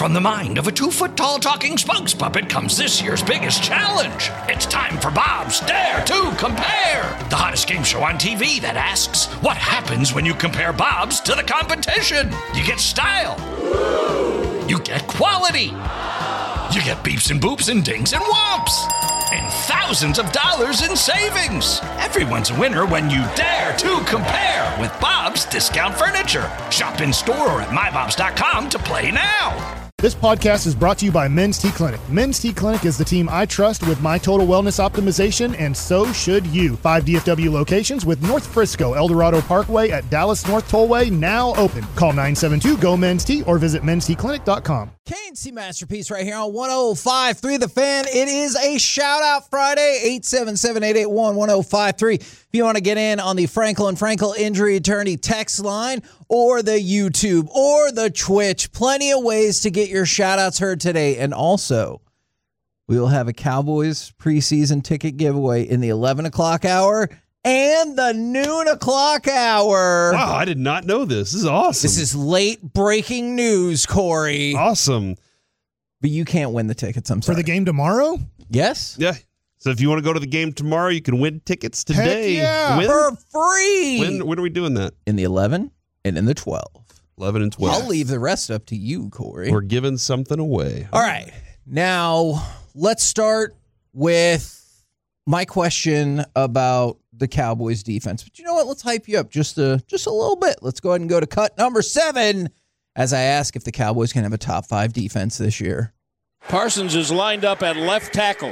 From the mind of a 2-foot-tall talking spokes puppet comes this year's biggest challenge. It's time for Bob's Dare to Compare, the hottest game show on TV that asks, what happens when you compare Bob's to the competition? You get style. You get quality. You get beeps and boops and dings and whomps. And thousands of dollars in savings. Everyone's a winner when you dare to compare with Bob's Discount Furniture. Shop in store or at mybobs.com to play now. This podcast is brought to you by Men's T Clinic. Men's T Clinic is the team I trust with my total wellness optimization, and so should you. 5 DFW locations with North Frisco, El Dorado Parkway at Dallas North Tollway now open. Call 972-GO-MEN'S-T or visit menstclinic.com. K&C Masterpiece right here on 105.3 The Fan. It is a shout-out Friday, 877-881-1053. If you want to get in on the Frankel and Frankel Injury Attorney text line or the YouTube or the Twitch, plenty of ways to get your shout-outs heard today. And also, we will have a Cowboys preseason ticket giveaway in the 11 o'clock hour and the noon o'clock hour. Wow, I did not know this. This is awesome. This is late breaking news, Corey. Awesome. But you can't win the tickets, I'm sorry. For the game tomorrow? Yes. Yeah. So if you want to go to the game tomorrow, you can win tickets today. Heck yeah. When? For free. When are we doing that? In the 11 and in the 12. 11 and 12. I'll leave the rest up to you, Corey. We're giving something away. All right. Now, let's start with my question about the Cowboys defense. But you know what? Let's hype you up just a little bit. Let's go ahead and go to cut number 7 as I ask if the Cowboys can have a top 5 defense this year. Parsons is lined up at left tackle.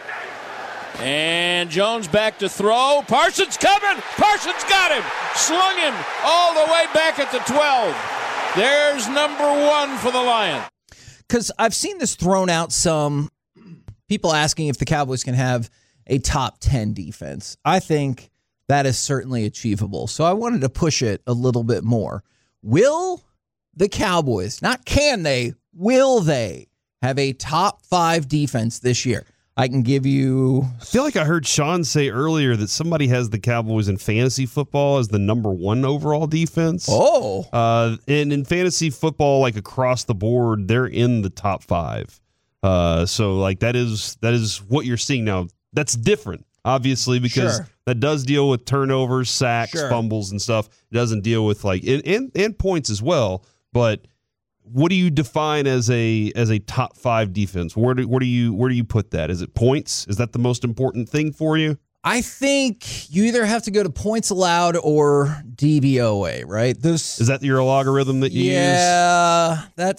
And Jones back to throw. Parsons coming. Parsons got him. Slung him all the way back at the 12. There's number 1 for the Lions. Because I've seen this thrown out, some people asking if the Cowboys can have a top 10 defense. I think that is certainly achievable. So I wanted to push it a little bit more. Will the Cowboys, not can they, will they have a top 5 defense this year? I can give you... I feel like I heard Sean say earlier that somebody has the Cowboys in fantasy football as the number 1 overall defense. Oh. And in fantasy football, like across the board, they're in the top 5. So like that is what you're seeing now. That's different, obviously, because that does deal with turnovers, sacks, fumbles, and stuff. It doesn't deal with like and points as well. But what do you define as a top 5 defense? Where do you put that? Is it points? Is that the most important thing for you? I think you either have to go to points allowed or DVOA, right? Is that your logarithm that you use? Yeah, that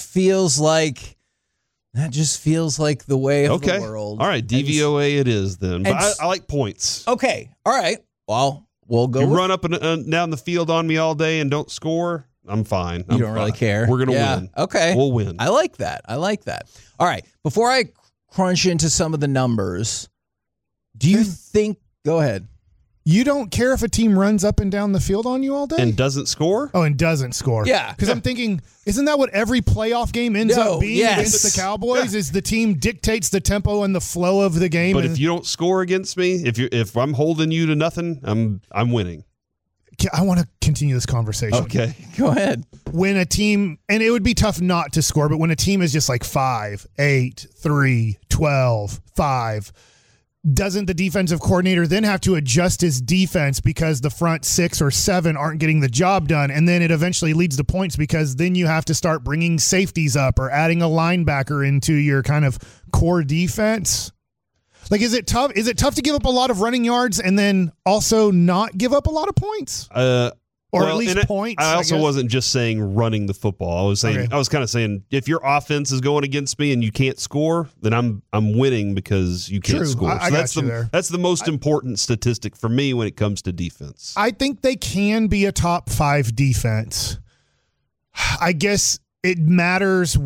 just feels like the way of the world. All right, DVOA it is then. But I like points. Okay, all right. Well, we'll go. You run up and down the field on me all day and don't score, I'm fine. You don't really care. We're going to win. Okay. We'll win. I like that. All right, before I crunch into some of the numbers, do you think... Go ahead. You don't care if a team runs up and down the field on you all day? And doesn't score? Oh, and doesn't score. Yeah. Because I'm thinking, isn't that what every playoff game ends up being against the Cowboys? Yeah. Is the team dictates the tempo and the flow of the game? But if you don't score against me, if I'm holding you to nothing, I'm winning. I want to continue this conversation. Okay. Go ahead. When a team, and it would be tough not to score, but when a team is just like 5, 8, 3, 12, 5, doesn't the defensive coordinator then have to adjust his defense because the front 6 or 7 aren't getting the job done? And then it eventually leads to points because then you have to start bringing safeties up or adding a linebacker into your kind of core defense. Like, is it tough? Is it tough to give up a lot of running yards and then also not give up a lot of points? Or at least points. I also wasn't just saying running the football. I was saying I was kind of saying if your offense is going against me and you can't score, then I'm winning because you can't score. I got you there. That's the most important statistic for me when it comes to defense. I think they can be a top 5 defense. I guess it matters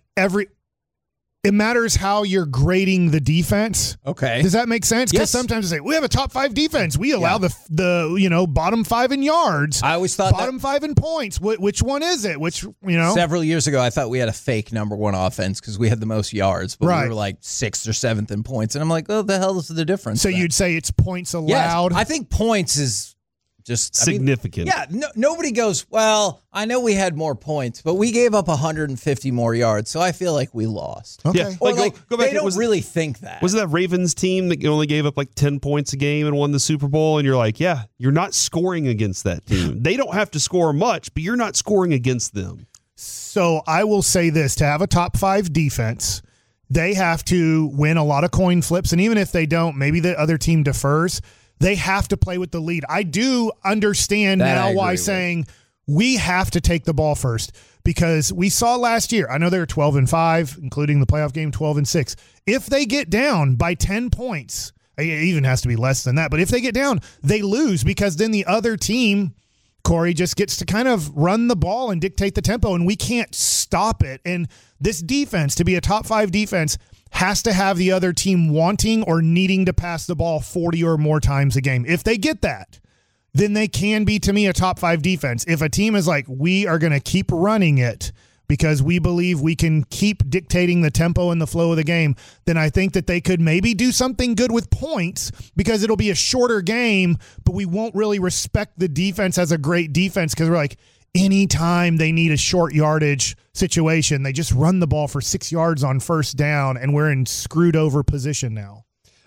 it matters how you're grading the defense. Okay. Does that make sense? Because Yes. sometimes they say, we have a top 5 defense. We allow the bottom 5 in yards. I always thought bottom 5 in points. Which one is it? Several years ago, I thought we had a fake number 1 offense because we had the most yards, but we were like 6th or 7th in points. And I'm like, oh, the hell is the difference? So you'd say it's points allowed? Yes, I think points is Just significant. Nobody goes, well, I know we had more points, but we gave up 150 more yards, so I feel like we lost. Okay. Yeah. Or Go back. They don't really think that. Was it that Ravens team that only gave up like 10 points a game and won the Super Bowl? And you're like, yeah, you're not scoring against that team. They don't have to score much, but you're not scoring against them. So I will say this, to have a top 5 defense, they have to win a lot of coin flips. And even if they don't, maybe the other team defers. They have to play with the lead. I do understand now why saying we have to take the ball first, because we saw last year, I know they were 12-5, including the playoff game, 12-6. If they get down by 10 points, it even has to be less than that, but if they get down, they lose, because then the other team, Corey, just gets to kind of run the ball and dictate the tempo, and we can't stop it. And this defense, to be a top 5 defense, has to have the other team wanting or needing to pass the ball 40 or more times a game. If they get that, then they can be, to me, a top 5 defense. If a team is like, we are going to keep running it because we believe we can keep dictating the tempo and the flow of the game, then I think that they could maybe do something good with points, because it'll be a shorter game, but we won't really respect the defense as a great defense, because we're like, anytime they need a short yardage situation, they just run the ball for 6 yards on first down, and we're in screwed over position now.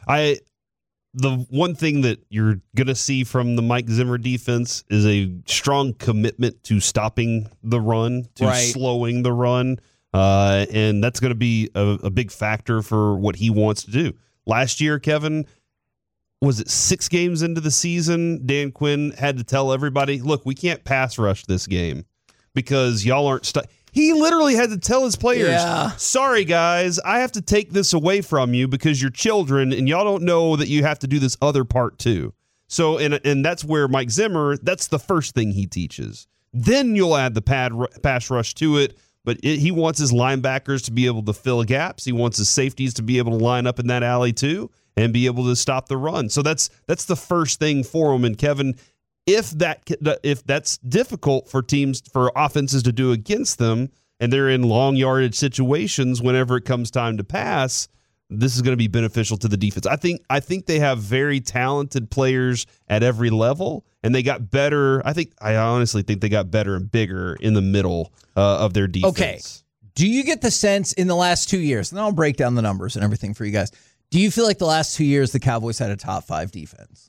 The one thing that you're going to see from the Mike Zimmer defense is a strong commitment to stopping the run, to slowing the run, and that's going to be a big factor for what he wants to do. Last year, Kevin, was it 6 games into the season, Dan Quinn had to tell everybody, look, we can't pass rush this game because y'all aren't He literally had to tell his players, sorry, guys, I have to take this away from you because you're children and y'all don't know that you have to do this other part too. So, and that's where Mike Zimmer, that's the first thing he teaches. Then you'll add the pass rush to it, but he wants his linebackers to be able to fill gaps. He wants his safeties to be able to line up in that alley too and be able to stop the run. So that's the first thing for him. And Kevin, if that's difficult for teams, for offenses to do against them, and they're in long yardage situations whenever it comes time to pass, this is going to be beneficial to the defense. I think they have very talented players at every level, and they got better. I honestly think they got better and bigger in the middle of their defense. Okay. Do you get the sense in the last 2 years, and I'll break down the numbers and everything for you guys, do you feel like the last 2 years the Cowboys had a top 5 defense?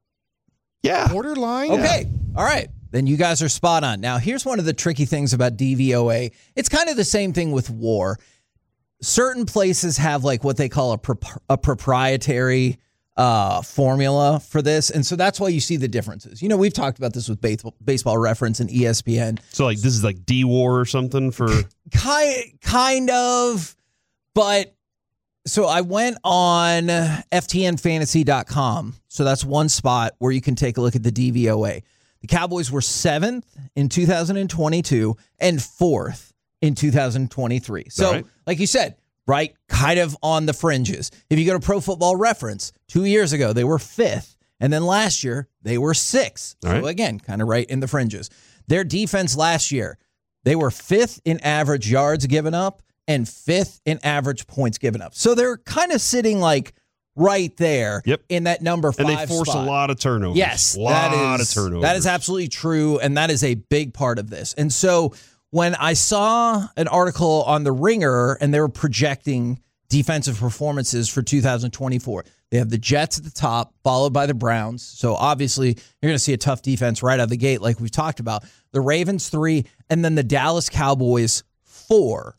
Yeah. Borderline. Okay. Yeah. All right. Then you guys are spot on. Now, here's one of the tricky things about DVOA. It's kind of the same thing with WAR. Certain places have like what they call a proprietary formula for this. And so that's why you see the differences. You know, we've talked about this with Baseball Reference and ESPN. So like this is like D-WAR or something for... Kind of, but... So I went on FTNFantasy.com. So that's one spot where you can take a look at the DVOA. The Cowboys were 7th in 2022 and 4th in 2023. So, like you said, right, kind of on the fringes. If you go to Pro Football Reference, 2 years ago, they were 5th. And then last year, they were 6th. So, again, kind of right in the fringes. Their defense last year, they were 5th in average yards given up and 5th in average points given up. So they're kind of sitting like right there in that number 5 And they force spot. a lot of turnovers. Yes. A lot of turnovers. That is absolutely true, and that is a big part of this. And so when I saw an article on The Ringer, and they were projecting defensive performances for 2024, they have the Jets at the top, followed by the Browns. So obviously you're going to see a tough defense right out of the gate like we've talked about. The Ravens 3, and then the Dallas Cowboys 4.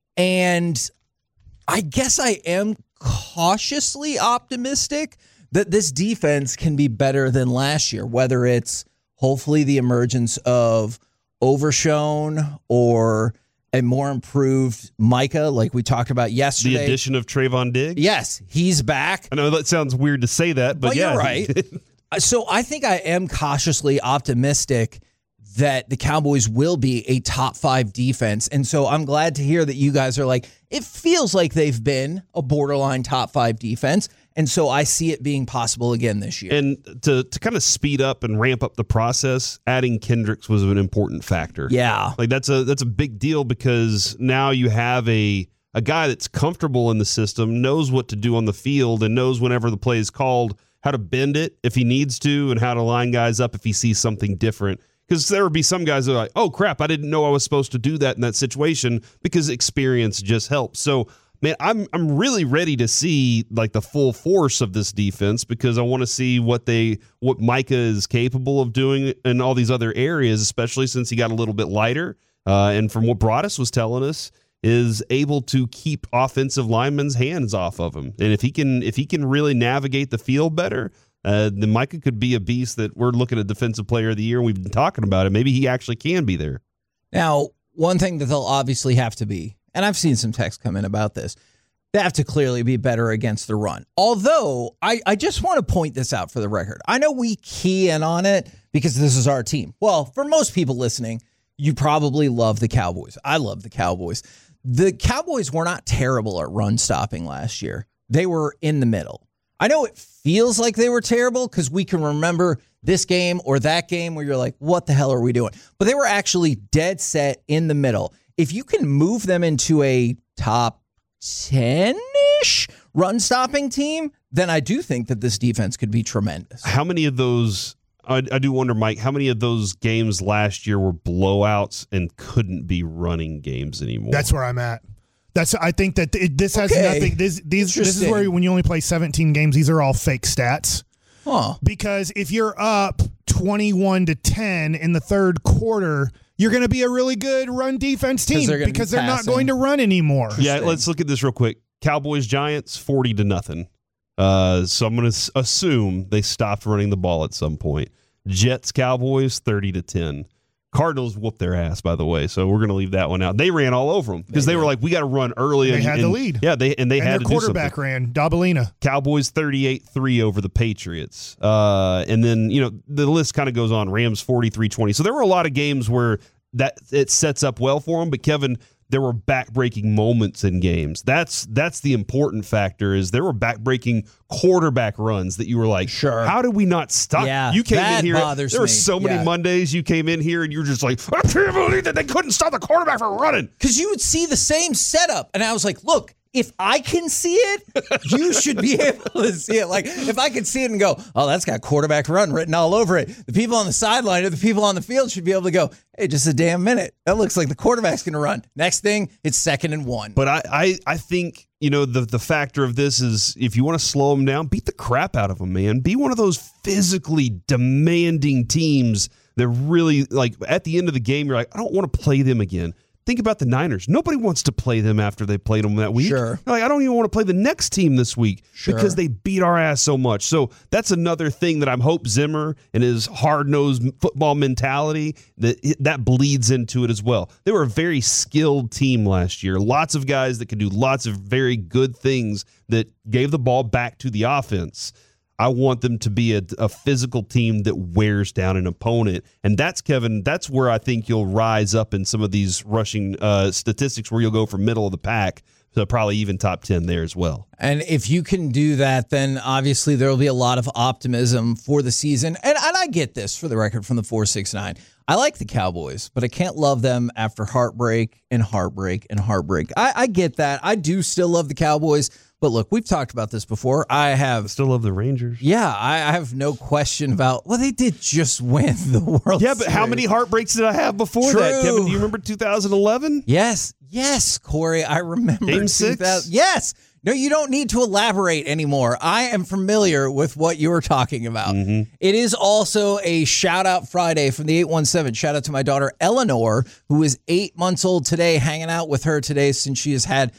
And I guess I am cautiously optimistic that this defense can be better than last year, whether it's hopefully the emergence of Overshown or a more improved Micah, like we talked about yesterday. The addition of Trayvon Diggs? Yes, he's back. I know that sounds weird to say that, but yeah. You're right. So I think I am cautiously optimistic that the Cowboys will be a top 5 defense. And so I'm glad to hear that you guys are like, it feels like they've been a borderline top 5 defense. And so I see it being possible again this year. And to kind of speed up and ramp up the process, adding Kendricks was an important factor. Yeah. Like that's a big deal because now you have a guy that's comfortable in the system, knows what to do on the field, and knows whenever the play is called how to bend it if he needs to and how to line guys up if he sees something different. Because there would be some guys that are like, oh, crap, I didn't know I was supposed to do that in that situation because experience just helps. So, man, I'm really ready to see like the full force of this defense because I want to see what Micah is capable of doing in all these other areas, especially since he got a little bit lighter. And from what Broadus was telling us, is able to keep offensive linemen's hands off of him. And if he can really navigate the field better, then Micah could be a beast that we're looking at Defensive Player of the Year, and we've been talking about it. Maybe he actually can be there. Now, one thing that they'll obviously have to be, and I've seen some texts come in about this, they have to clearly be better against the run. Although, I just want to point this out for the record. I know we key in on it because this is our team. Well, for most people listening, you probably love the Cowboys. I love the Cowboys. The Cowboys were not terrible at run stopping last year. They were in the middle. I know it feels like they were terrible because we can remember this game or that game where you're like, what the hell are we doing? But they were actually dead set in the middle. If you can move them into a top 10-ish run stopping team, then I do think that this defense could be tremendous. How many of those, I do wonder, Mike, how many of those games last year were blowouts and couldn't be running games anymore? That's where I'm at. I think that this has nothing. This is where when you only play 17 games, these are all fake stats. Huh. Because if you're up 21-10 in the third quarter, you're going to be a really good run defense team because they're not going to run anymore. Yeah, let's look at this real quick. Cowboys Giants 40-0. So I'm going to assume they stopped running the ball at some point. Jets Cowboys 30-10. Cardinals whooped their ass, by the way, so we're going to leave that one out. They ran all over them because they were like, we got to run early. They had the lead. Yeah, they had their to quarterback do ran, Dabalina. Cowboys 38-3 over the Patriots. And then, the list kind of goes on. Rams 43-20. So there were a lot of games where that it sets up well for them. But, Kevin, there were back-breaking moments in games. That's the important factor is there were back-breaking quarterback runs that you were like, sure, how did we not stop? Yeah, you came that in here. bothers there were me. so many Mondays you came in here and you were just like, I can't believe that they couldn't stop the quarterback from running. Because you would see the same setup. And I was like, look, if I can see it, you should be able to see it. Like, if I could see it and go, oh, that's got quarterback run written all over it. The people on the sideline or the people on the field should be able to go, hey, just a damn minute. That looks like the quarterback's going to run. Next thing, it's 2nd and 1. But I think, the factor of this is if you want to slow them down, beat the crap out of them, man. Be one of those physically demanding teams that really, like, at the end of the game, you're like, I don't want to play them again. Think about the Niners. Nobody wants to play them after they played them that week. Sure. Like, I don't even want to play the next team this week because Sure. they beat our ass so much. So that's another thing that I hope Zimmer and his hard-nosed football mentality, that bleeds into it as well. They were a very skilled team last year. Lots of guys that could do lots of very good things that gave the ball back to the offense. I want them to be a physical team that wears down an opponent. And that's, Kevin, that's where I think you'll rise up in some of these rushing statistics where you'll go from middle of the pack to probably even top 10 there as well. And if you can do that, then obviously there will be a lot of optimism for the season. And I get this, for the record, from the 469. I like the Cowboys, but I can't love them after heartbreak and heartbreak and heartbreak. I get that. I do still love the Cowboys. But look, we've talked about this before. I still love the Rangers. Yeah, I have no question about, well, they did just win the World Yeah, but Series. how many heartbreaks did I have before that, Kevin? Do you remember 2011? Yes, Corey, I remember. Game 6? Yes. No, you don't need to elaborate anymore. I am familiar with what you were talking about. Mm-hmm. It is also a shout-out Friday from the 817. Shout out to my daughter, Eleanor, who is 8 months old today, hanging out with her today since she has had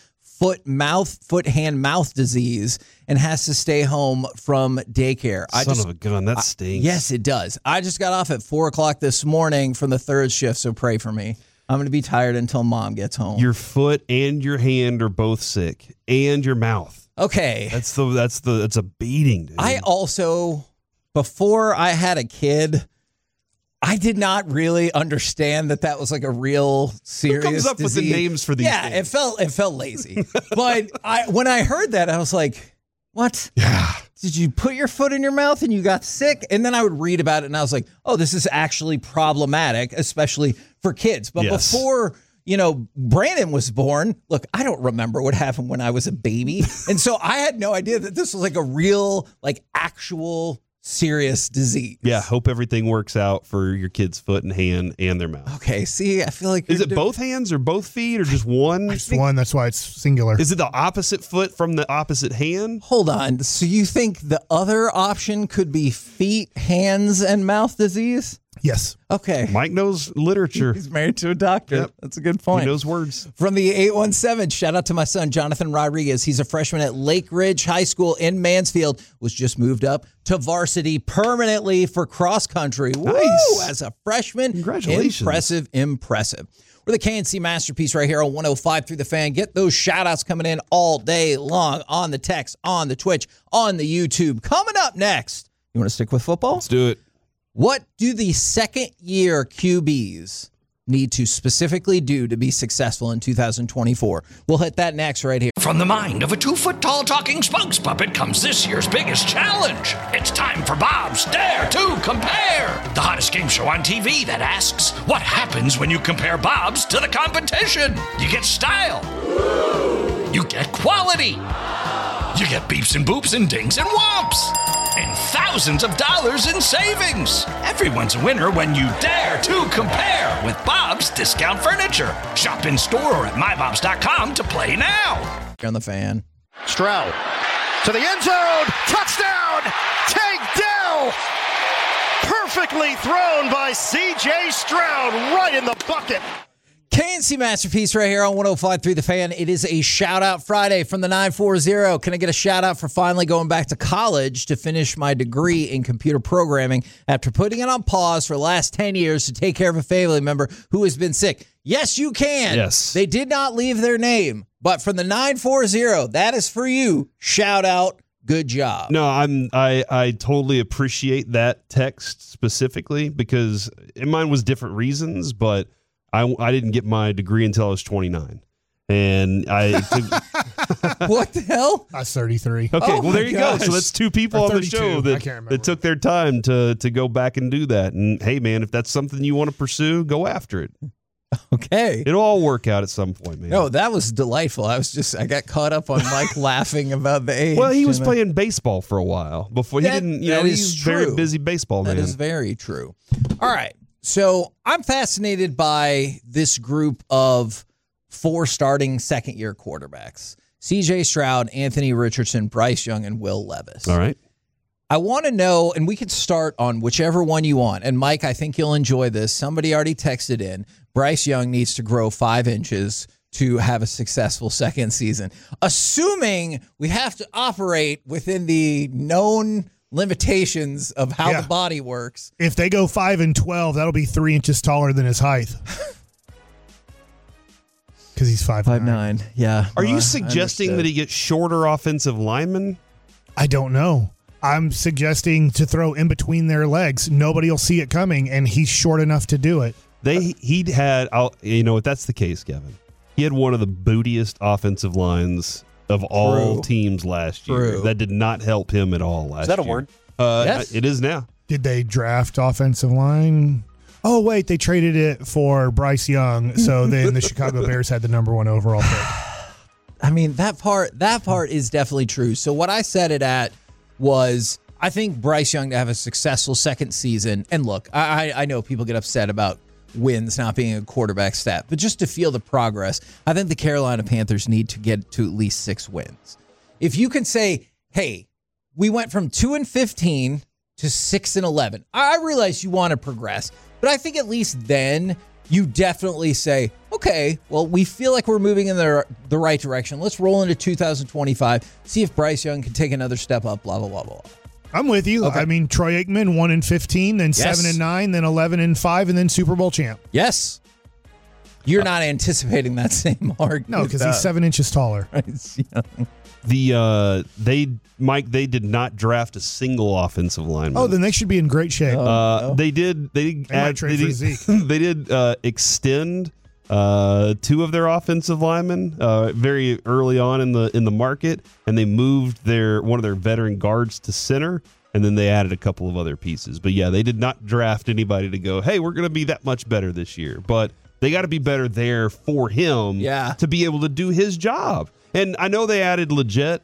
foot, hand, mouth disease and has to stay home from daycare. Son of a gun, that stinks. Yes, it does. I just got off at 4 o'clock this morning from the third shift, so pray for me. I'm going to be tired until mom gets home. Your foot and your hand are both sick, and your mouth. Okay. That's a beating, dude. I also, before I had a kid, I did not really understand that was like a real serious Who comes up disease. with the names for these things? it felt lazy. But when I heard that, I was like, what? Yeah. Did you put your foot in your mouth and you got sick? And then I would read about it and I was like, oh, this is actually problematic, especially for kids. But Yes. before Brandon was born. Look, I don't remember what happened when I was a baby. And so I had no idea that this was like a real, like actual serious disease. Yeah, hope everything works out for your kid's foot and hand and their mouth. Okay, see, I feel like... Is it both hands or both feet or just one? Just one, that's why it's singular. Is it the opposite foot from the opposite hand? Hold on. So you think the other option could be feet, hands, and mouth disease? Yes. Okay. Mike knows literature. He's married to a doctor. Yep. That's a good point. He knows words. From the 817, shout out to my son, Jonathan Rodriguez. He's a freshman at Lake Ridge High School in Mansfield, was just moved up to varsity permanently for cross country. Nice. Woo! As a freshman. Congratulations. Impressive. We're the KNC Masterpiece right here on 105 through the Fan. Get those shout outs coming in all day long on the text, on the Twitch, on the YouTube. Coming up next, you want to stick with football? Let's do it. What do the second-year QBs need to specifically do to be successful in 2024? We'll hit that next right here. From the mind of a 2-foot-tall talking spokes puppet comes this year's biggest challenge. It's time for Bob's Dare to Compare, the hottest game show on TV that asks, what happens when you compare Bob's to the competition? You get style. You get quality. You get beeps and boops and dings and whomps. And thousands of dollars in savings. Everyone's a winner when you dare to compare with Bob's Discount Furniture. Shop in store or at mybobs.com to play now. On the Fan. Stroud to the end zone. Touchdown. Tank Dell. Perfectly thrown by C.J. Stroud right in the bucket. KNC Masterpiece right here on 105 through the Fan. It is a shout-out Friday from the 940. Can I get a shout-out for finally going back to college to finish my degree in computer programming after putting it on pause for the last 10 years to take care of a family member who has been sick? Yes, you can. Yes. They did not leave their name, but from the 940, that is for you. Shout-out. Good job. No, I totally appreciate that text specifically because mine was different reasons, but I didn't get my degree until I was 29. And What the hell? I was 33. Okay, Oh well, there my you gosh. go. So that's two people Or on the 32. show I that, can't remember. that took their time to go back and do that. And hey, man, if that's something you want to pursue, go after it. Okay. It'll all work out at some point, man. No, that was delightful. I got caught up on Mike laughing about the age. Well, he was and, playing baseball for a while before he That- didn't. that He's is a very true. busy baseball man. That is very true. All right. So I'm fascinated by this group of 4 starting second-year quarterbacks. C.J. Stroud, Anthony Richardson, Bryce Young, and Will Levis. All right. I want to know, and we could start on whichever one you want. And Mike, I think you'll enjoy this. Somebody already texted in. Bryce Young needs to grow 5 inches to have a successful second season. Assuming we have to operate within the known limitations of how Yeah. the body works. If they go 5 and 12, that'll be 3 inches taller than his height. Because he's 5'9". Yeah. Are No, you I suggesting that understood. he gets shorter offensive linemen? I don't know. I'm suggesting to throw in between their legs. Nobody will see it coming, and he's short enough to do it. He'd had, if that's the case, Kevin, he had one of the bootiest offensive lines of all True. teams last year. True. That did not help him at all last year. Is that a word? Yes. It is now. Did they draft offensive line? Oh, wait, they traded it for Bryce Young. So then the Chicago Bears had the number 1 overall pick. I mean, that part is definitely true. So what I said it at was, I think Bryce Young to have a successful second season. And look, I know people get upset about wins not being a quarterback stat, but just to feel the progress, I think the Carolina Panthers need to get to at least 6 wins. If you can say, hey, we went from 2-15 to 6-11. I realize you want to progress, but I think at least then you definitely say, okay, well, we feel like we're moving in the right direction. Let's roll into 2025, see if Bryce Young can take another step up, blah, blah, blah, blah. I'm with you. Okay. I mean, Troy Aikman, 1-15, then Yes. 7-9, then 11-5, and then Super Bowl champ. Yes. You're not anticipating that same mark. No, because he's 7 inches taller. They did not draft a single offensive lineman. Oh, then they should be in great shape. They did. They might trade for Zeke. they did extend 2 of their offensive linemen very early on in the market, and they moved one of their veteran guards to center, and then they added a couple of other pieces. But yeah, they did not draft anybody to go, hey, we're going to be that much better this year. But They got to be better there for him to be able to do his job. And I know they added Xavier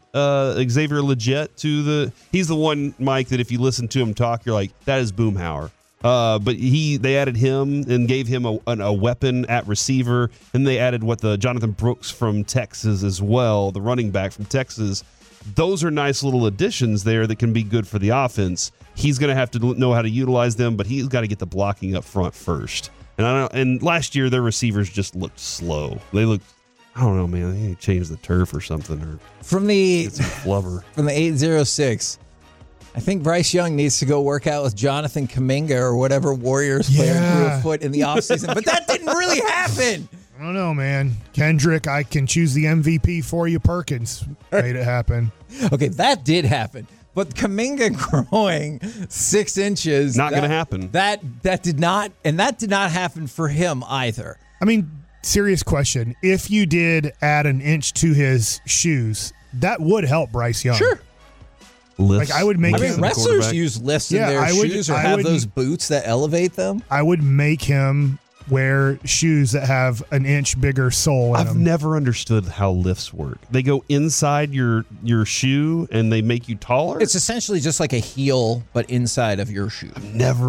Legette he's the one, Mike, that if you listen to him talk, you're like, that is Boomhauer. But they added him and gave him a weapon at receiver. And they added Jonathan Brooks from Texas as well, the running back from Texas. Those are nice little additions there that can be good for the offense. He's going to have to know how to utilize them, but he's got to get the blocking up front first. And last year their receivers just looked slow. They looked, I don't know, man. They changed the turf or something, or from the get some flubber. From the 806. I think Bryce Young needs to go work out with Jonathan Kuminga or whatever Warriors player grew a foot in the offseason. But that didn't really happen. I don't know, man. Kendrick, I can choose the MVP for you. Perkins made it happen. Okay, that did happen. But Kuminga growing 6 inches. Not going to happen. That did not, and that did not happen for him either. I mean, serious question. If you did add an inch to his shoes, that would help Bryce Young. Sure. Lifts. Like I would make him wrestlers use lifts in their shoes or have those boots that elevate them. I would make him wear shoes that have an inch bigger sole in I've them. never understood how lifts work. They go inside your shoe and they make you taller? It's essentially just like a heel, but inside of your shoe.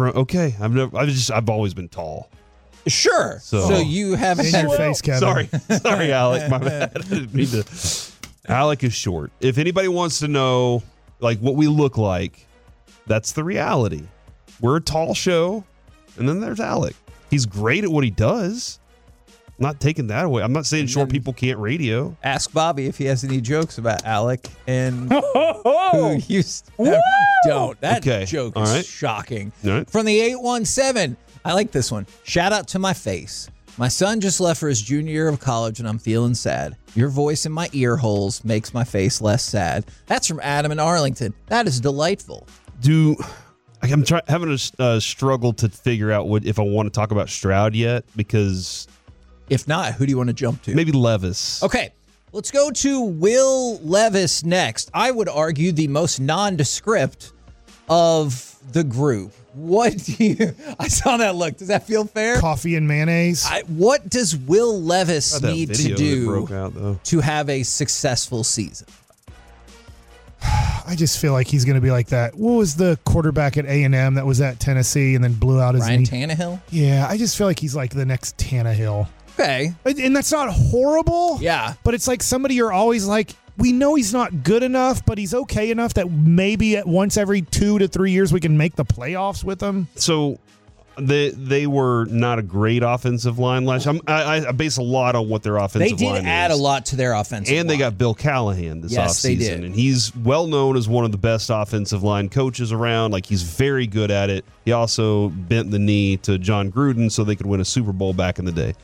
I've always been tall. Sure. So you haven't in your face, Kevin. Sorry, Alec. My bad. I didn't mean to. Alec is short. If anybody wants to know like what we look like, that's the reality. We're a tall show, and then there's Alec. He's great at what he does. I'm not taking that away. I'm not saying short people can't radio. Ask Bobby if he has any jokes about Alec and who used to don't. That joke is shocking. Right. From the 817, I like this one. Shout out to my face. My son just left for his junior year of college, and I'm feeling sad. Your voice in my ear holes makes my face less sad. That's from Adam in Arlington. That is delightful. I'm having a struggle to figure out if I want to talk about Stroud yet, because if not, who do you want to jump to? Maybe Levis. Okay, let's go to Will Levis next. I would argue the most nondescript of the group. What do you... I saw that look. Does that feel fair? Coffee and mayonnaise. What does Will Levis need to do to have a successful season? I just feel like he's going to be like that. What was the quarterback at A&M that was at Tennessee and then blew out his Ryan knee? Tannehill? Yeah, I just feel like he's like the next Tannehill. Okay. And that's not horrible. Yeah. But it's like somebody you're always like, we know he's not good enough, but he's okay enough that maybe at once every 2 to 3 years we can make the playoffs with him. So they were not a great offensive line last year. I base a lot on what their offensive line is. They did add a lot to their offensive line. And they got Bill Callahan this offseason. Yes, they did. And he's well known as one of the best offensive line coaches around. Like, he's very good at it. He also bent the knee to John Gruden so they could win a Super Bowl back in the day.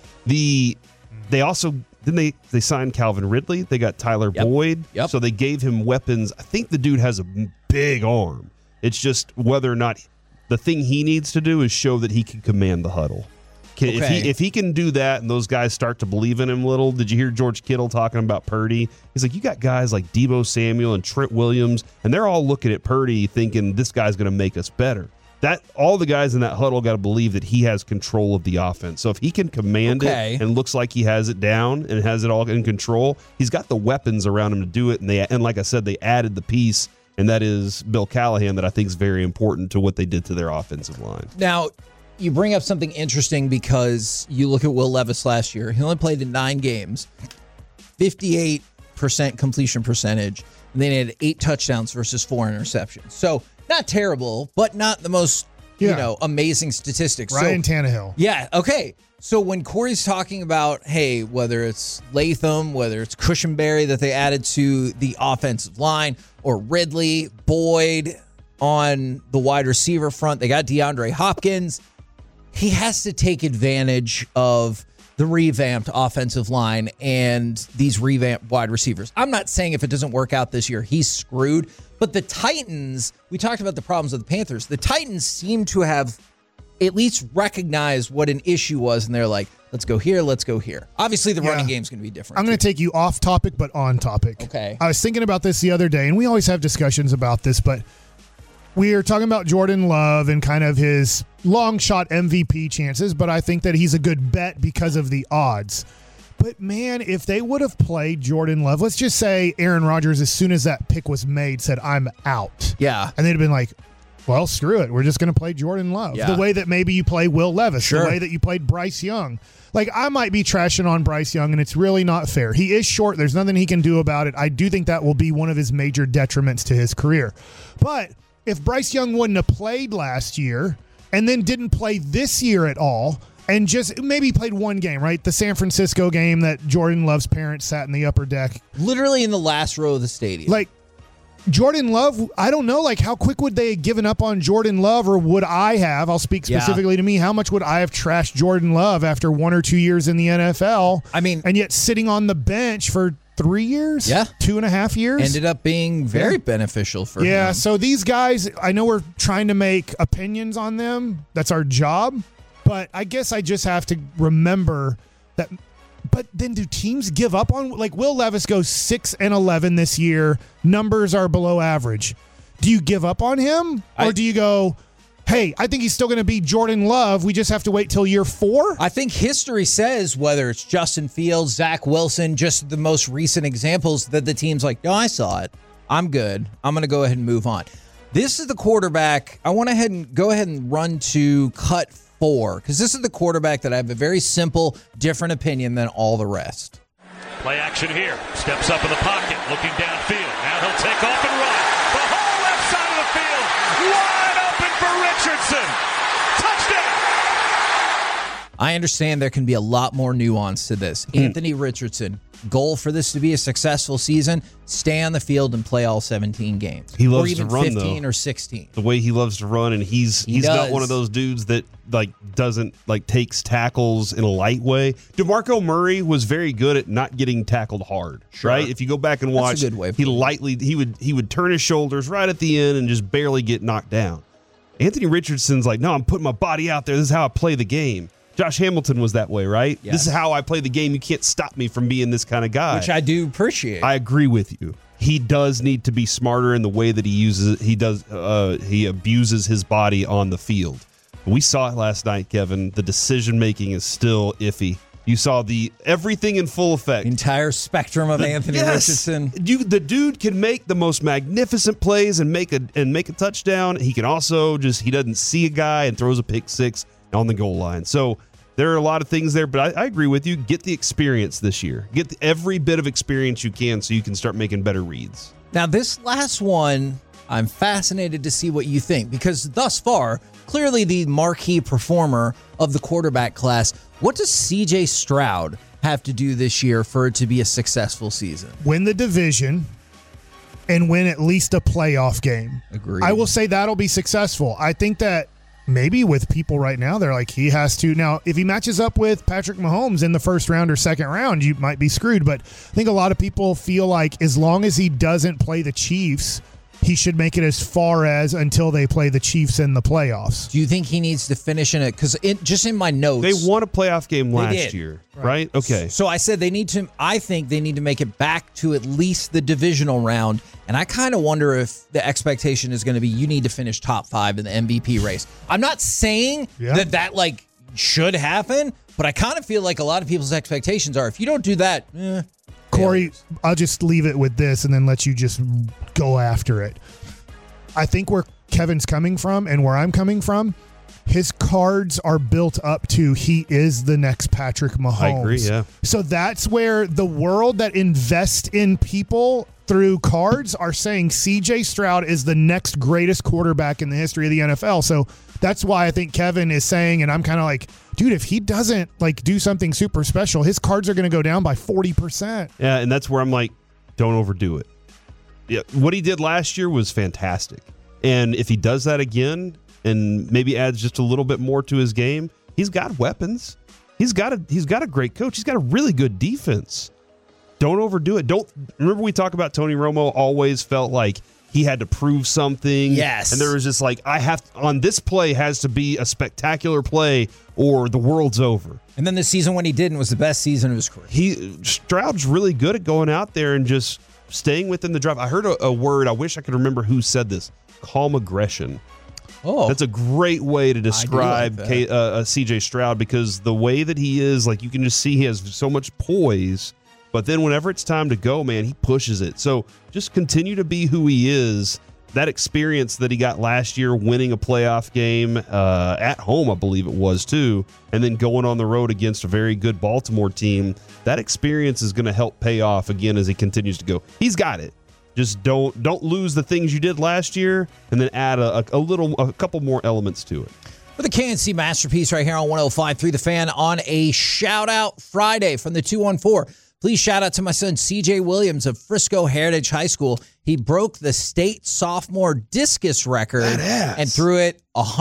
They also... Then they signed Calvin Ridley. They got Tyler Boyd. Yep. So they gave him weapons. I think the dude has a big arm. It's just whether or not the thing he needs to do is show that he can command the huddle. If he can do that and those guys start to believe in him a little. Did you hear George Kittle talking about Purdy? He's like, you got guys like Deebo Samuel and Trent Williams, and they're all looking at Purdy thinking this guy's going to make us better. That all the guys in that huddle got to believe that he has control of the offense. So if he can command it and looks like he has it down and has it all in control, he's got the weapons around him to do it. And like I said, they added the piece, and that is Bill Callahan, that I think is very important to what they did to their offensive line. Now, you bring up something interesting because you look at Will Levis last year. He only played in 9 games, 58% completion percentage, and then he had 8 touchdowns versus 4 interceptions. So not terrible, but not the most, amazing statistics. Ryan Tannehill. Yeah, okay. So when Corey's talking about, hey, whether it's Latham, whether it's Cushenberry that they added to the offensive line, or Ridley, Boyd on the wide receiver front, they got DeAndre Hopkins. He has to take advantage of the revamped offensive line and these revamped wide receivers. I'm not saying if it doesn't work out this year, he's screwed. But the Titans, we talked about the problems of the Panthers. The Titans seem to have at least recognized what an issue was, and they're like, let's go here, let's go here. Obviously, the running game's going to be different. I'm going to take you off topic, but on topic. Okay. I was thinking about this the other day, and we always have discussions about this, but we are talking about Jordan Love and kind of his long shot MVP chances, but I think that he's a good bet because of the odds. But man, if they would have played Jordan Love, let's just say Aaron Rodgers, as soon as that pick was made, said, I'm out. Yeah. And they'd have been like, well, screw it. We're just going to play Jordan Love. Yeah. The way that maybe you play Will Levis, Sure. the way that you played Bryce Young. Like, I might be trashing on Bryce Young, and it's really not fair. He is short. There's nothing he can do about it. I do think that will be one of his major detriments to his career. But if Bryce Young wouldn't have played last year and then didn't play this year at all, and just maybe played one game, right? The San Francisco game that Jordan Love's parents sat in the upper deck. Literally in the last row of the stadium. Like, Jordan Love, I don't know, like, how quick would they have given up on Jordan Love, or would I have? I'll speak specifically to me. How much would I have trashed Jordan Love after 1 or 2 years in the NFL? I mean, and yet sitting on the bench for 3 years? Yeah. 2.5 years? Ended up being very beneficial for him. Yeah, so these guys, I know we're trying to make opinions on them. That's our job. But I guess I just have to remember that. But then do teams give up on, like, Will Levis goes 6-11 this year. Numbers are below average. Do you give up on him? Or do you go, hey, I think he's still going to be Jordan Love. We just have to wait till year 4? I think history says, whether it's Justin Fields, Zach Wilson, just the most recent examples, that the team's like, no, I saw it. I'm good. I'm going to go ahead and move on. This is the quarterback. I want to go ahead and run to cut 4, because this is the quarterback that I have a very simple, different opinion than all the rest. Play action here. Steps up in the pocket, looking downfield. Now he'll take off and run. The whole left side of the field, wide open for Richardson. Touchdown! I understand there can be a lot more nuance to this. Anthony Richardson, goal for this to be a successful season, stay on the field and play all 17 games. He loves or even to run, 15 though. or 16. The way he loves to run, and he's not one of those dudes that doesn't takes tackles in a light way. DeMarco Murray was very good at not getting tackled hard, right? If you go back and watch, That's a good way of he would turn his shoulders right at the end and just barely get knocked down. Anthony Richardson's like, no, I'm putting my body out there. This is how I play the game. Josh Hamilton was that way, right? Yes. This is how I play the game. You can't stop me from being this kind of guy. Which I do appreciate. I agree with you. He does need to be smarter in the way that he uses. He abuses his body on the field. We saw it last night, Kevin. The decision making is still iffy. You saw everything in full effect. Entire spectrum of Anthony Richardson. The dude can make the most magnificent plays and make a touchdown. He can also he doesn't see a guy and throws a pick six on the goal line. So there are a lot of things there, but I agree with you. Get the experience this year. Get every bit of experience you can so you can start making better reads. Now, this last one, I'm fascinated to see what you think, because thus far, clearly the marquee performer of the quarterback class. What does CJ Stroud have to do this year for it to be a successful season? Win the division and win at least a playoff game. Agreed. I will say that'll be successful. I think that maybe with people right now, they're like, he has to. Now, if he matches up with Patrick Mahomes in the first round or second round, you might be screwed. But I think a lot of people feel like as long as he doesn't play the Chiefs, he should make it as far as until they play the Chiefs in the playoffs. Do you think he needs to finish in it? Because just in my notes, They won a playoff game last did. year, right? Okay. So I said I think they need to make it back to at least the divisional round. And I kind of wonder if the expectation is going to be you need to finish top 5 in the MVP race. I'm not saying that should happen, but I kind of feel like a lot of people's expectations are if you don't do that, Corey, I'll just leave it with this and then let you just go after it. I think where Kevin's coming from and where I'm coming from, his cards are built up to he is the next Patrick Mahomes. I agree, yeah. So that's where the world that invests in people through cards are saying CJ Stroud is the next greatest quarterback in the history of the NFL. So that's why I think Kevin is saying, and I'm kind of like, dude, if he doesn't do something super special, his cards are going to go down by 40%. Yeah, and that's where I'm like, don't overdo it. Yeah, what he did last year was fantastic. And if he does that again and maybe adds just a little bit more to his game, he's got weapons. He's got a great coach. He's got a really good defense. Don't overdo it. Remember we talk about Tony Romo always felt like he had to prove something. Yes. And there was just on this play has to be a spectacular play or the world's over. And then the season when he didn't was the best season of his career. Stroud's really good at going out there and just staying within the drive. I heard a word. I wish I could remember who said this. Calm aggression. Oh, that's a great way to describe CJ Stroud, because the way that he is, like, you can just see he has so much poise, but then whenever it's time to go, man, he pushes it. So just continue to be who he is. That experience that he got last year, winning a playoff game at home, I believe it was too, and then going on the road against a very good Baltimore team, that experience is going to help pay off again as he continues to go. He's got it. Just don't lose the things you did last year, and then add a couple more elements to it. With a KNC masterpiece right here on 105.3 The Fan on a shout-out Friday from the 214. Please shout out to my son, CJ Williams of Frisco Heritage High School. He broke the state sophomore discus record and threw it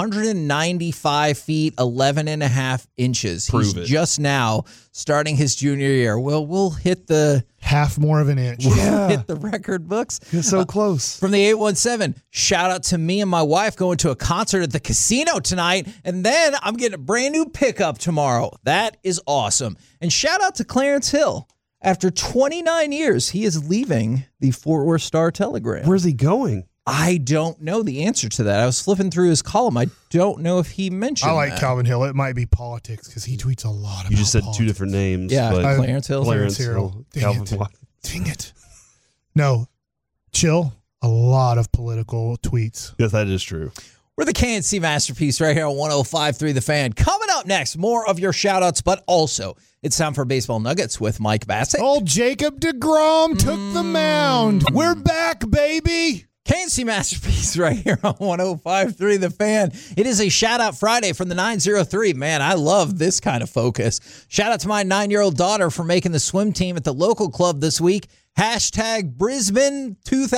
195 feet, 11 and a half inches. He's just now starting his junior year. Well, we'll hit the half more of an inch. We'll hit the record books. You're so close. From the 817, shout out to me and my wife going to a concert at the casino tonight, and then I'm getting a brand new pickup tomorrow. That is awesome. And shout out to Clarence Hill. After 29 years, he is leaving the Fort Worth Star-Telegram. Where's he going? I don't know the answer to that. I was flipping through his column. I don't know if he mentioned I like that. Calvin Hill. It might be politics because he tweets a lot about You just said politics. two different names. Yeah, but Clarence Hill. Clarence Hill. Calvin Dang it. No, chill. A lot of political tweets. Yes, that is true. We're the KNC masterpiece right here on 105.3 The Fan. Coming up next, more of your shout-outs, but also it's time for Baseball Nuggets with Mike Bassett. Old Jacob deGrom took the mound. We're back, baby. KNC masterpiece right here on 105.3 The Fan. It is a shout-out Friday from the 903. Man, I love this kind of focus. Shout out to my 9-year-old daughter for making the swim team at the local club this week. Hashtag Brisbane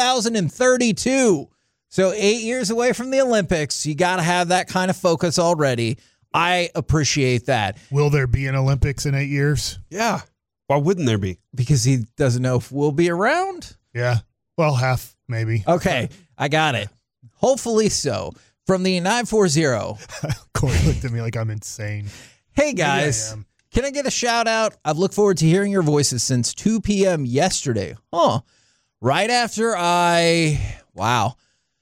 2032. So 8 years away from the Olympics. You got to have that kind of focus already. I appreciate that. Will there be an Olympics in 8 years? Yeah. Why wouldn't there be? Because he doesn't know if we'll be around. Yeah. Well, half, maybe. Okay, I got it. Hopefully so. From the 940. Corey looked at me like I'm insane. Hey, guys. Can I get a shout out? I've looked forward to hearing your voices since 2 p.m. yesterday. Right after wow.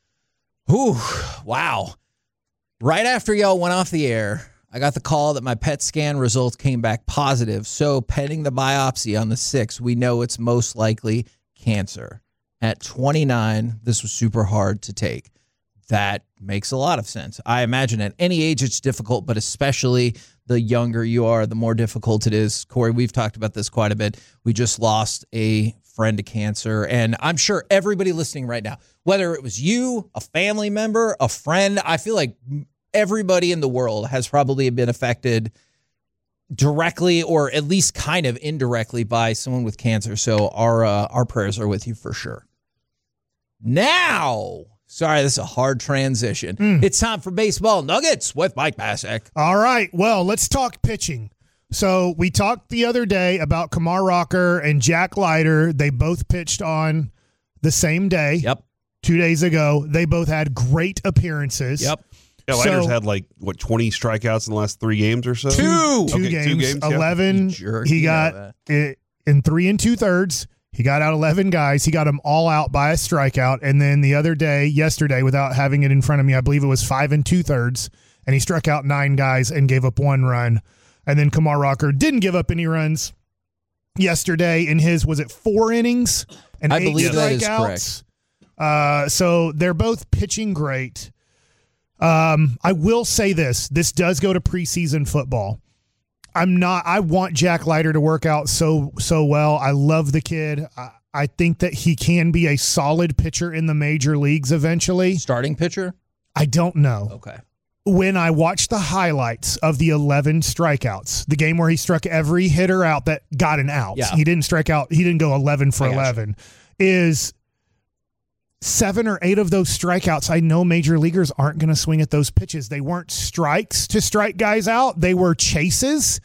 Right after y'all went off the air, I got the call that my PET scan results came back positive. So pending the biopsy on the 6th, we know it's most likely cancer. At 29, this was super hard to take. That makes a lot of sense. I imagine at any age it's difficult, but especially the younger you are, the more difficult it is. Corey, we've talked about this quite a bit. We just lost a friend to cancer, and I'm sure everybody listening right now, whether it was you, a family member, a friend, I feel like everybody in the world has probably been affected directly or at least kind of indirectly by someone with cancer. So our prayers are with you for sure. Now, sorry, this is a hard transition. It's time for Baseball Nuggets with Mike Bassett. All right. Well, let's talk pitching. So we talked the other day about Kumar Rocker and Jack Leiter. They both pitched on the same day. Yep. 2 days ago. They both had great appearances. Yep. Yeah, Leiter's had 20 strikeouts in the last 3 games or so? Two Okay, games. 2 games. 11. He got it in 3 2/3. He got out 11 guys. He got them all out by a strikeout. And then the other day, yesterday, without having it in front of me, I believe it was 5 2/3. And he struck out 9 guys and gave up 1 run. And then Kumar Rocker didn't give up any runs yesterday in his, was it 4 innings and I 8 believe strikeouts? that is correct. So they're both pitching great. I will say this does go to preseason football. I want Jack Leiter to work out so well. I love the kid. I think that he can be a solid pitcher in the major leagues eventually. Starting pitcher? I don't know. Okay. When I watched the highlights of the 11 strikeouts, the game where he struck every hitter out that got an out, he didn't strike out, he didn't go 11 for 11, is 7 or 8 of those strikeouts. I know major leaguers aren't going to swing at those pitches. They weren't strikes to strike guys out. They were chases.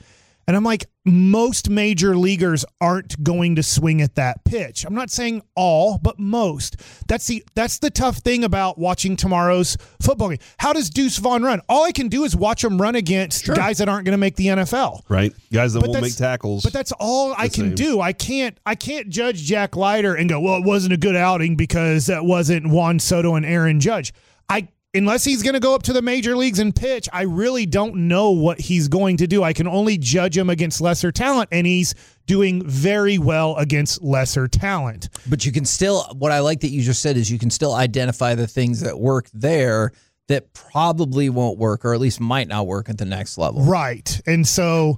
And I'm like, most major leaguers aren't going to swing at that pitch. I'm not saying all, but most. That's the tough thing about watching tomorrow's football game. How does Deuce Vaughn run? All I can do is watch him run against guys that aren't going to make the NFL. Right. Guys that won't make tackles. But that's all I can do. I can't judge Jack Leiter and go, well, it wasn't a good outing because that wasn't Juan Soto and Aaron Judge. Unless he's going to go up to the major leagues and pitch, I really don't know what he's going to do. I can only judge him against lesser talent, and he's doing very well against lesser talent. But you can still, what I like that you just said is you can still identify the things that work there that probably won't work, or at least might not work at the next level. Right. And so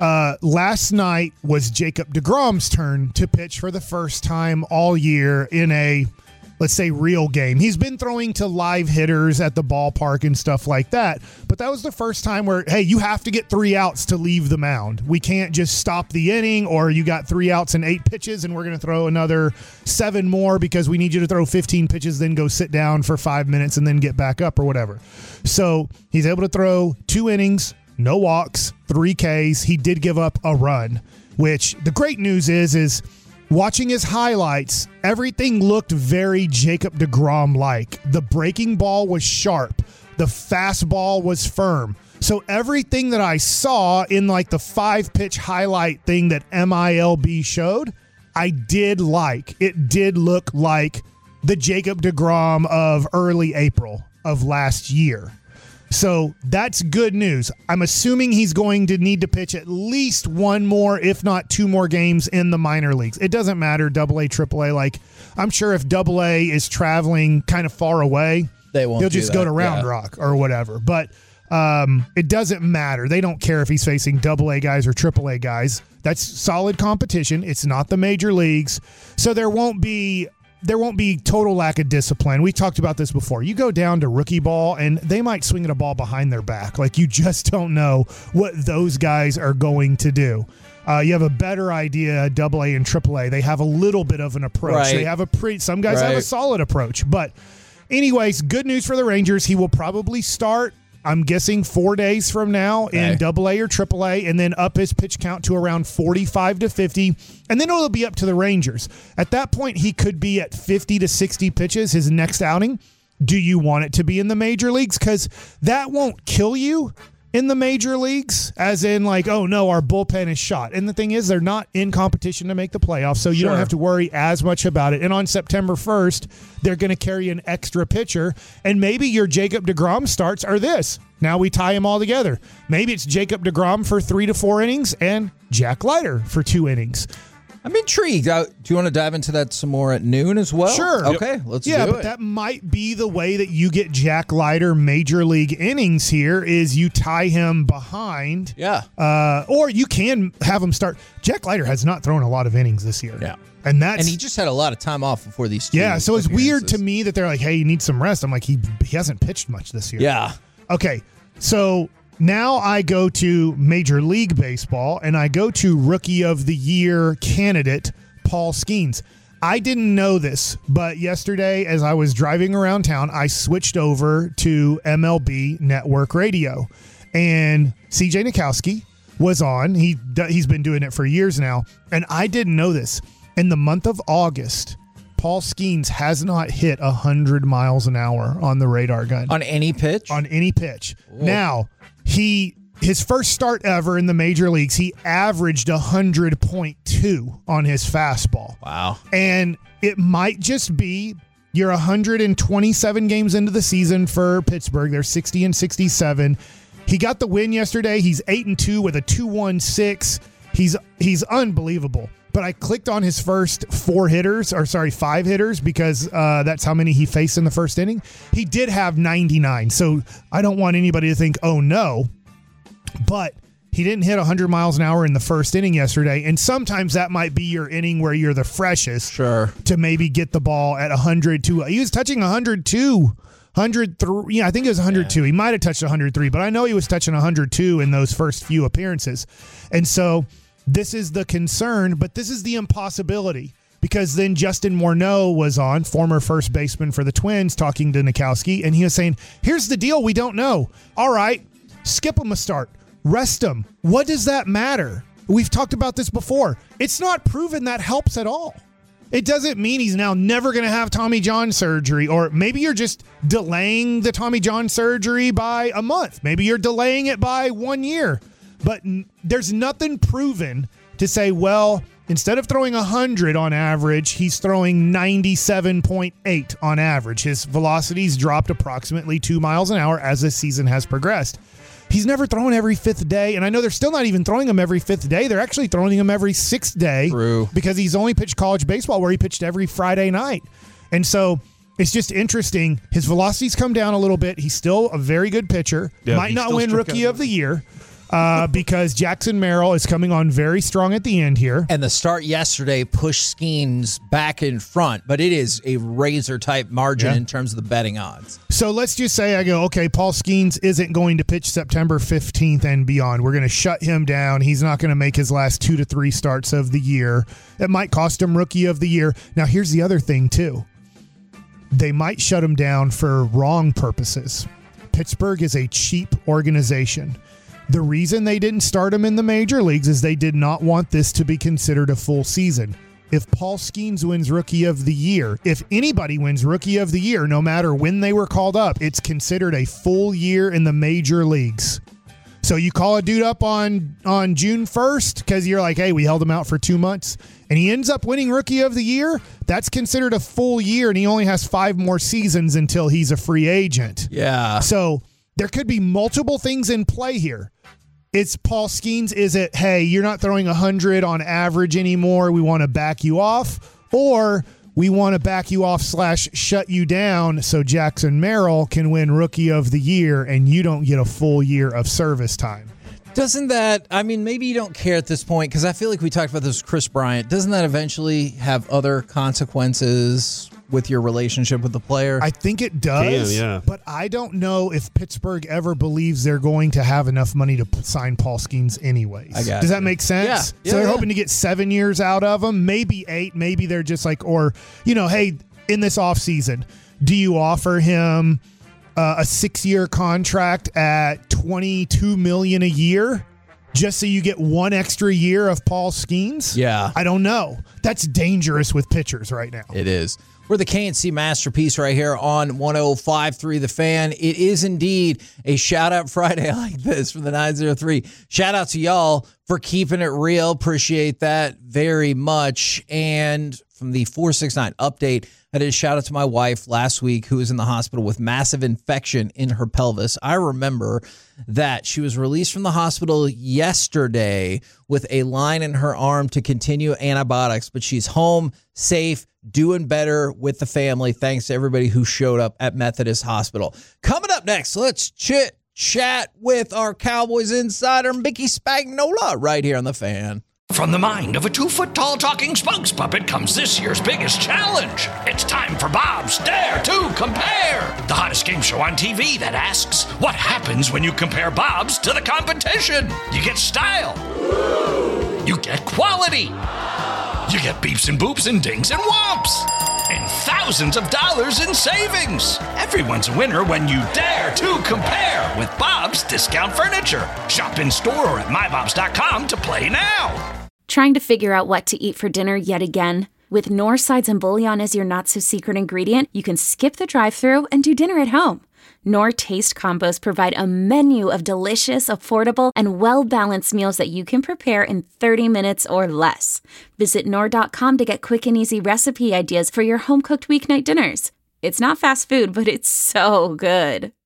last night was Jacob deGrom's turn to pitch for the first time all year in a, let's say, real game. He's been throwing to live hitters at the ballpark and stuff like that, but that was the first time where, hey, you have to get 3 outs to leave the mound. We can't just stop the inning, or you got 3 outs and 8 pitches and we're going to throw another 7 more because we need you to throw 15 pitches, then go sit down for 5 minutes and then get back up or whatever. So he's able to throw 2 innings, no walks, 3 Ks. He did give up a run, which the great news is watching his highlights, everything looked very Jacob deGrom-like. The breaking ball was sharp. The fastball was firm. So everything that I saw in like the 5-pitch highlight thing that MILB showed, I did like. It did look like the Jacob deGrom of early April of last year. So that's good news. I'm assuming he's going to need to pitch at least 1 more, if not 2 more games in the minor leagues. It doesn't matter, AA, AAA. Like, I'm sure if AA is traveling kind of far away, he'll just go to Round Rock or whatever. But it doesn't matter. They don't care if he's facing AA guys or AAA guys. That's solid competition. It's not the major leagues. So there won't be total lack of discipline. We talked about this before. You go down to rookie ball and they might swing at a ball behind their back. Like, you just don't know what those guys are going to do. You have a better idea, AA and AAA. They have a little bit of an approach. Right. They have some guys have a solid approach. But anyways, good news for the Rangers. He will probably start, I'm guessing, 4 days from now in AA or AAA, and then up his pitch count to around 45 to 50, and then it'll be up to the Rangers. At that point, he could be at 50 to 60 pitches his next outing. Do you want it to be in the major leagues? Because that won't kill you in the major leagues, as in like, oh no, our bullpen is shot. And the thing is, they're not in competition to make the playoffs, so you don't have to worry as much about it. And on September 1st, they're going to carry an extra pitcher, and maybe your Jacob deGrom starts are this. Now we tie them all together. Maybe it's Jacob deGrom for 3 to 4 innings and Jack Leiter for 2 innings. I'm intrigued. Do you want to dive into that some more at noon as well? Sure. Okay, let's do it. Yeah, but that might be the way that you get Jack Leiter major league innings here is you tie him behind. Yeah. Or you can have him start. Jack Leiter has not thrown a lot of innings this year. Yeah. And he just had a lot of time off before these 2 Yeah, so it's weird to me that they're like, hey, you need some rest. I'm like, he hasn't pitched much this year. Yeah. Okay, so now I go to Major League Baseball, and I go to Rookie of the Year candidate Paul Skeens. I didn't know this, but yesterday as I was driving around town, I switched over to MLB Network Radio, and CJ Nickowski was on. He's been doing it for years now, and I didn't know this. In the month of August, Paul Skeens has not hit 100 miles an hour on the radar gun. On any pitch? On any pitch. Whoa. Now, his first start ever in the major leagues, he averaged 100.2 on his fastball. Wow. And it might just be you're 127 games into the season for Pittsburgh. They're 60 and 67. He got the win yesterday. He's 8-2 with a 2.16. He's unbelievable. But I clicked on his first 5 hitters, because that's how many he faced in the first inning. He did have 99, so I don't want anybody to think, oh no. But he didn't hit 100 miles an hour in the first inning yesterday, and sometimes that might be your inning where you're the freshest to maybe get the ball at 102. He was touching 102, 103. Yeah, I think it was 102. Yeah. He might have touched 103, but I know he was touching 102 in those first few appearances. And so this is the concern, but this is the impossibility, because then Justin Morneau was on, former first baseman for the Twins, talking to Nickowski, and he was saying, here's the deal we don't know. All right, skip him a start. Rest him. What does that matter? We've talked about this before. It's not proven that helps at all. It doesn't mean he's now never going to have Tommy John surgery, or maybe you're just delaying the Tommy John surgery by a month. Maybe you're delaying it by 1 year. But there's nothing proven to say, well, instead of throwing 100 on average, he's throwing 97.8 on average. His velocity's dropped approximately 2 miles an hour as this season has progressed. He's never thrown every fifth day, and I know they're still not even throwing him every fifth day. They're actually throwing him every sixth day. True. Because he's only pitched college baseball where he pitched every Friday night. And so it's just interesting. His velocity's come down a little bit. He's still a very good pitcher. Yeah, might not win Rookie of the Year because Jackson Merrill is coming on very strong at the end here. And the start yesterday pushed Skeens back in front, but it is a razor-type margin in terms of the betting odds. So let's just say I go, okay, Paul Skeens isn't going to pitch September 15th and beyond. We're going to shut him down. He's not going to make his last 2 to 3 starts of the year. It might cost him Rookie of the Year. Now, here's the other thing, too. They might shut him down for wrong purposes. Pittsburgh is a cheap organization. The reason they didn't start him in the major leagues is they did not want this to be considered a full season. If Paul Skeens wins Rookie of the Year, if anybody wins Rookie of the Year, no matter when they were called up, it's considered a full year in the major leagues. So you call a dude up on June 1st because you're like, hey, we held him out for 2 months, and he ends up winning Rookie of the Year, that's considered a full year, and he only has 5 more seasons until he's a free agent. Yeah. So there could be multiple things in play here. It's Paul Skeens. Is it, hey, you're not throwing 100 on average anymore, we want to back you off? Or we want to back you off / shut you down so Jackson Merrill can win Rookie of the Year and you don't get a full year of service time? Doesn't that, I mean, maybe you don't care at this point because I feel like we talked about this with Chris Bryant. Doesn't that eventually have other consequences with your relationship with the player? I think it does, but I don't know if Pittsburgh ever believes they're going to have enough money to sign Paul Skeens anyways. Does that make sense? Yeah. So they're hoping to get 7 years out of him, maybe 8, maybe they're just like, or, hey, in this offseason, do you offer him a 6-year contract at $22 million a year just so you get 1 extra year of Paul Skeens? Yeah. I don't know. That's dangerous with pitchers right now. It is. We're the KNC Masterpiece right here on 105.3 The Fan. It is indeed a shout-out Friday like this from the 903. Shout-out to y'all for keeping it real. Appreciate that very much. And from the 469 update, I did a shout-out to my wife last week who was in the hospital with massive infection in her pelvis. I remember that she was released from the hospital yesterday with a line in her arm to continue antibiotics, but she's home, safe, doing better with the family. Thanks to everybody who showed up at Methodist Hospital. Coming up next, let's chit-chat with our Cowboys insider, Mickey Spagnola, right here on The Fan. From the mind of a 2-foot-tall talking spokes puppet comes this year's biggest challenge. It's time for Bob's Dare to Compare, the hottest game show on TV that asks, what happens when you compare Bob's to the competition? You get style. You get quality. You get beeps and boops and dings and whomps. And thousands of dollars in savings. Everyone's a winner when you dare to compare with Bob's Discount Furniture. Shop in store or at mybobs.com to play now. Trying to figure out what to eat for dinner yet again? With Knorr Sides and Bouillon as your not-so-secret ingredient, you can skip the drive-thru and do dinner at home. Knorr Taste Combos provide a menu of delicious, affordable, and well-balanced meals that you can prepare in 30 minutes or less. Visit Knorr.com to get quick and easy recipe ideas for your home-cooked weeknight dinners. It's not fast food, but it's so good.